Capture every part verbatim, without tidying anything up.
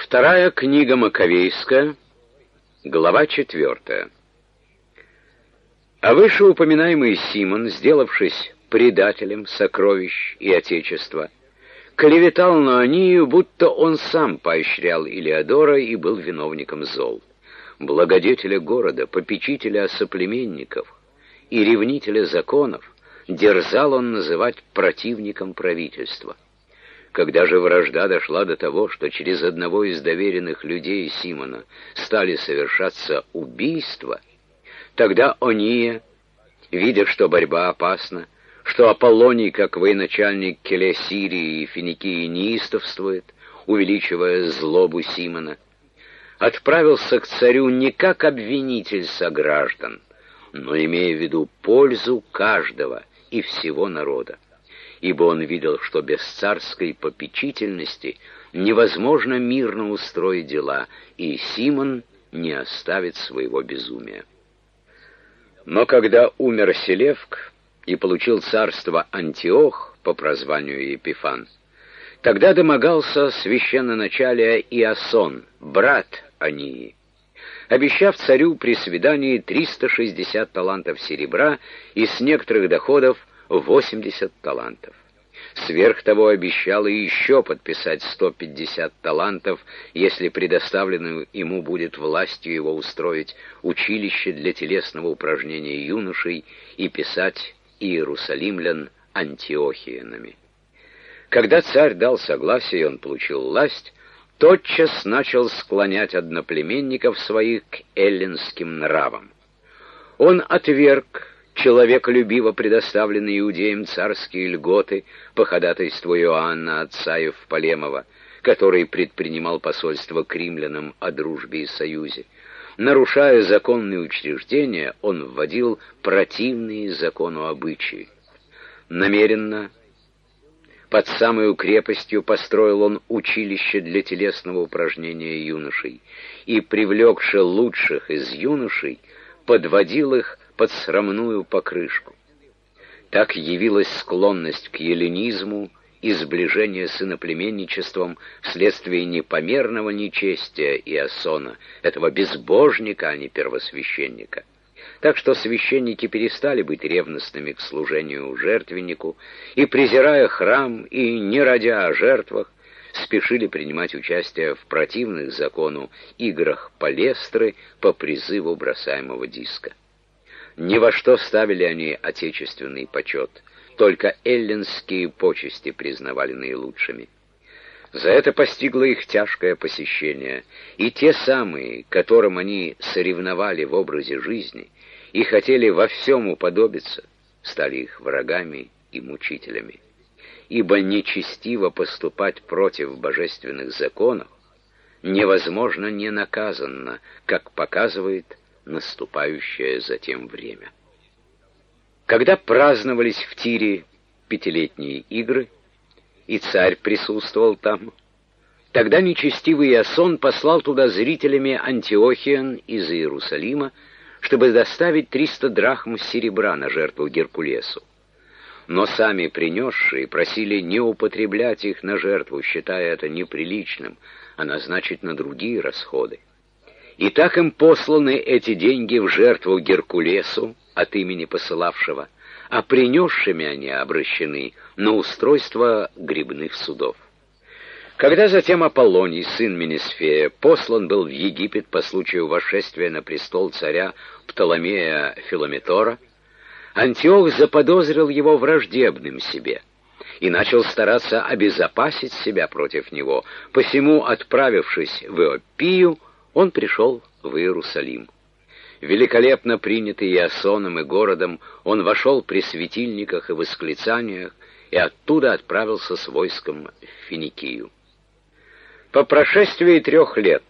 Вторая книга Маковейская, глава четвертая. А вышеупоминаемый Симон, сделавшись предателем сокровищ и отечества, клеветал на Онию, будто он сам поощрял Илеодора и был виновником зол. Благодетеля города, попечителя соплеменников и ревнителя законов дерзал он называть противником правительства. Когда же вражда дошла до того, что через одного из доверенных людей Симона стали совершаться убийства, тогда Ония, видя, что борьба опасна, что Аполлоний, как военачальник Келе Сирии и Финикии, неистовствует, увеличивая злобу Симона, отправился к царю не как обвинитель сограждан, но имея в виду пользу каждого и всего народа, ибо он видел, что без царской попечительности невозможно мирно устроить дела, и Симон не оставит своего безумия. Но когда умер Селевк и получил царство Антиох по прозванию Епифан, тогда домогался священноначалия Иасон, брат Онии, обещав царю при свидании триста шестьдесят талантов серебра и с некоторых доходов восемьдесят талантов. Сверх того обещал и еще подписать сто пятьдесят талантов, если предоставлено ему будет властью его устроить училище для телесного упражнения юношей и писать иерусалимлян антиохиянами. Когда царь дал согласие и он получил власть, тотчас начал склонять одноплеменников своих к эллинским нравам. Он отверг человеколюбиво предоставленные иудеям царские льготы по ходатайству Иоанна, отца Евполемова, который предпринимал посольство к римлянам о дружбе и союзе. Нарушая законные учреждения, он вводил противные закону обычаи. Намеренно, под самой крепостью, построил он училище для телесного упражнения юношей и, привлекши лучших из юношей, подводил их под срамную покрышку. Так явилась склонность к эллинизму и сближение с иноплеменничеством вследствие непомерного нечестия Иасона, этого безбожника, а не первосвященника. Так что священники перестали быть ревностными к служению жертвеннику и, презирая храм и не родя о жертвах, спешили принимать участие в противных закону играх палестры по призыву бросаемого диска. Ни во что ставили они отечественный почет, только эллинские почести признавали наилучшими. За это постигло их тяжкое посещение, и те самые, которым они соревновали в образе жизни и хотели во всем уподобиться, стали их врагами и мучителями. Ибо нечестиво поступать против божественных законов невозможно ненаказанно, как показывает наступающее затем время. Когда праздновались в Тире пятилетние игры, и царь присутствовал там, тогда нечестивый Иасон послал туда зрителями Антиохиян из Иерусалима, чтобы доставить триста драхм серебра на жертву Геркулесу. Но сами принесшие просили не употреблять их на жертву, считая это неприличным, а назначить на другие расходы. И так им посланы эти деньги в жертву Геркулесу от имени посылавшего, а принесшими они обращены на устройство гребных судов. Когда затем Аполлоний, сын Менесфея, послан был в Египет по случаю восшествия на престол царя Птоломея Филометора, Антиох заподозрил его враждебным себе и начал стараться обезопасить себя против него, посему, отправившись в Иоппию, он пришел в Иерусалим. Великолепно принятый Иасоном и городом, он вошел при светильниках и восклицаниях и оттуда отправился с войском в Финикию. По прошествии трех лет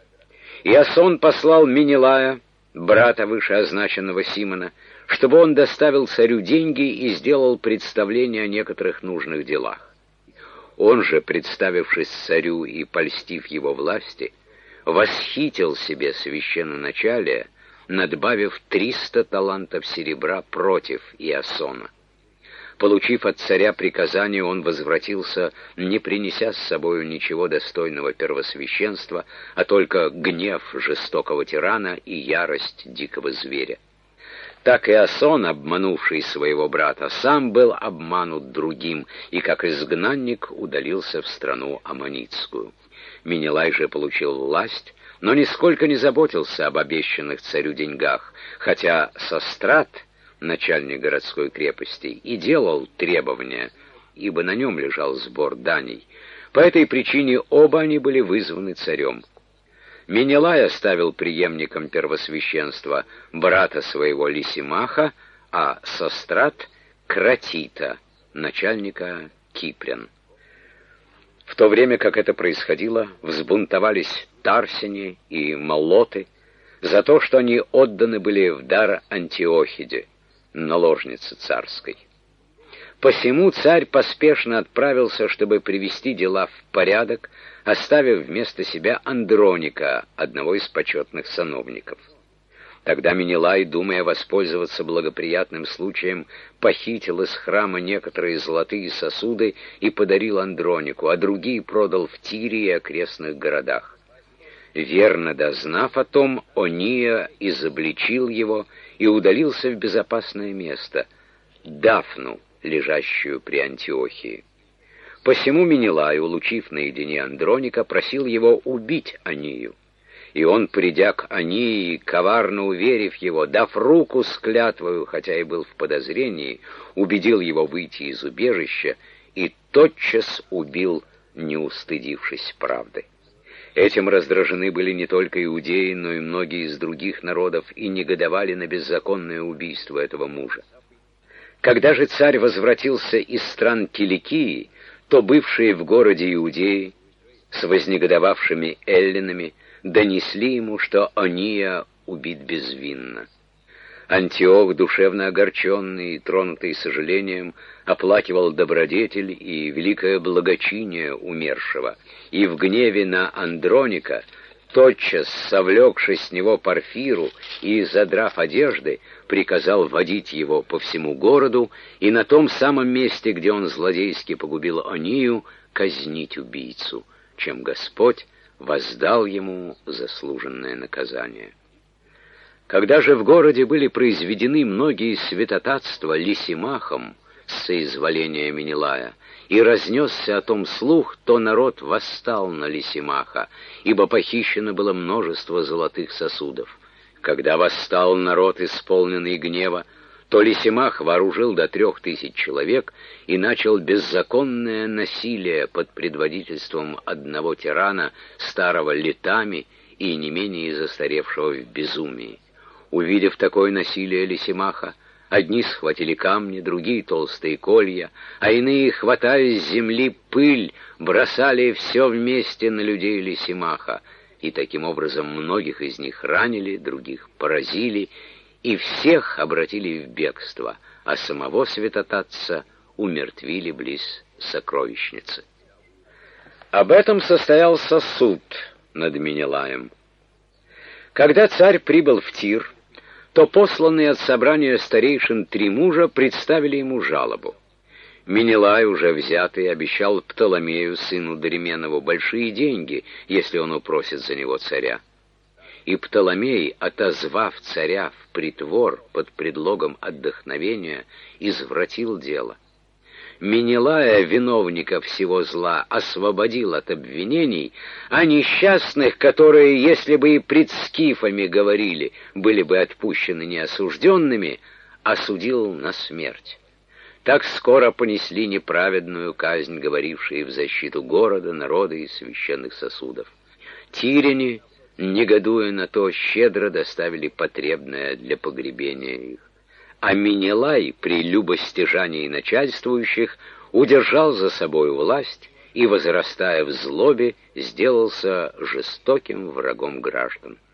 Иасон послал Менелая, брата вышеозначенного Симона, чтобы он доставил царю деньги и сделал представление о некоторых нужных делах. Он же, представившись царю и польстив его власти, восхитил себе священноначалие, надбавив триста талантов серебра против Иасона. Получив от царя приказание, он возвратился, не принеся с собою ничего достойного первосвященства, а только гнев жестокого тирана и ярость дикого зверя. Так и Асон, обманувший своего брата, сам был обманут другим, и как изгнанник удалился в страну Аммонитскую. Менелай же получил власть, но нисколько не заботился об обещанных царю деньгах, хотя Сострат, начальник городской крепости, и делал требования, ибо на нем лежал сбор даний. По этой причине оба они были вызваны царем. Менелай оставил преемником первосвященства брата своего Лисимаха, а Сострат — Кратита, начальника Кипрян. В то время, как это происходило, взбунтовались Тарсини и Молоты за то, что они отданы были в дар Антиохиде, наложнице царской. Посему царь поспешно отправился, чтобы привести дела в порядок, оставив вместо себя Андроника, одного из почетных сановников. Тогда Менелай, думая воспользоваться благоприятным случаем, похитил из храма некоторые золотые сосуды и подарил Андронику, а другие продал в Тире и окрестных городах. Верно дознав о том, Ония изобличил его и удалился в безопасное место, Дафну, лежащую при Антиохии. Посему Менелай, улучив наедине Андроника, просил его убить Онию. И он, придя к Онии, коварно уверив его, дав руку с клятвою, хотя и был в подозрении, убедил его выйти из убежища и тотчас убил, не устыдившись правды. Этим раздражены были не только иудеи, но и многие из других народов, и негодовали на беззаконное убийство этого мужа. Когда же царь возвратился из стран Киликии, то бывшие в городе иудеи с вознегодовавшими эллинами донесли ему, что Ония убит безвинно. Антиох, душевно огорченный и тронутый сожалением, оплакивал добродетель и великое благочиние умершего, и в гневе на Андроника, тотчас совлекшись с него Порфиру и, задрав одежды, приказал водить его по всему городу и на том самом месте, где он злодейски погубил Онию, казнить убийцу, чем Господь воздал ему заслуженное наказание. Когда же в городе были произведены многие святотатства Лисимахом с соизволения Менелая, и разнесся о том слух, то народ восстал на Лисимаха, ибо похищено было множество золотых сосудов. Когда восстал народ, исполненный гнева, то Лисимах вооружил до трех тысяч человек и начал беззаконное насилие под предводительством одного тирана, старого летами и не менее застаревшего в безумии. Увидев такое насилие Лисимаха, одни схватили камни, другие толстые колья, а иные, хватая с земли пыль, бросали все вместе на людей Лисимаха, и таким образом многих из них ранили, других поразили, и всех обратили в бегство, а самого святотатца умертвили близ сокровищницы. Об этом состоялся суд над Менелаем. Когда царь прибыл в Тир, то посланные от собрания старейшин три мужа представили ему жалобу. Менелай, уже взятый, обещал Птоломею, сыну Доременову, большие деньги, если он упросит за него царя. И Птоломей, отозвав царя в притвор под предлогом отдохновения, извратил дело. Менелая, виновника всего зла, освободил от обвинений, а несчастных, которые, если бы и пред скифами говорили, были бы отпущены неосужденными, осудил на смерть. Так скоро понесли неправедную казнь, говорившие в защиту города, народа и священных сосудов. Тиряне, негодуя на то, щедро доставили потребное для погребения их. А Менелай при любостяжании начальствующих удержал за собою власть и, возрастая в злобе, сделался жестоким врагом граждан.